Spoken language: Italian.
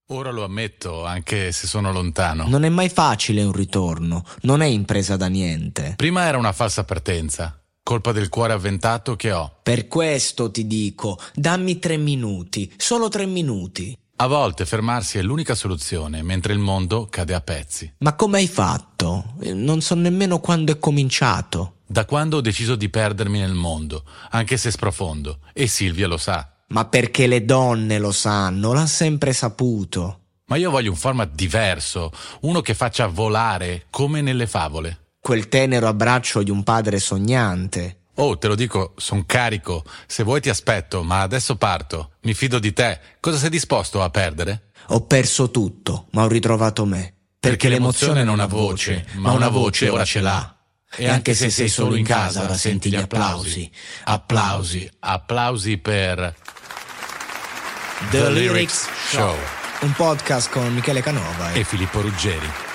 Ora lo ammetto, anche se sono lontano. Non è mai facile un ritorno, non è impresa da niente. Prima era una falsa partenza, colpa del cuore avventato che ho. Per questo ti dico, dammi 3 minuti, solo 3 minuti. A volte fermarsi è l'unica soluzione, mentre il mondo cade a pezzi. Ma come hai fatto? Non so nemmeno quando è cominciato. Da quando ho deciso di perdermi nel mondo, anche se sprofondo, e Silvia lo sa. Ma perché le donne lo sanno, l'ha sempre saputo. Ma io voglio un format diverso, uno che faccia volare, come nelle favole. Quel tenero abbraccio di un padre sognante. Oh, te lo dico, son carico. Se vuoi ti aspetto, ma adesso parto. Mi fido di te. Cosa sei disposto a perdere? Ho perso tutto, ma ho ritrovato me. Perché l'emozione non ha voce, ma una voce ora ce l'ha. E anche se sei solo in casa, ora senti gli applausi. Applausi. Applausi per The Lyrics Show. Un podcast con Michele Canova E Filippo Ruggeri.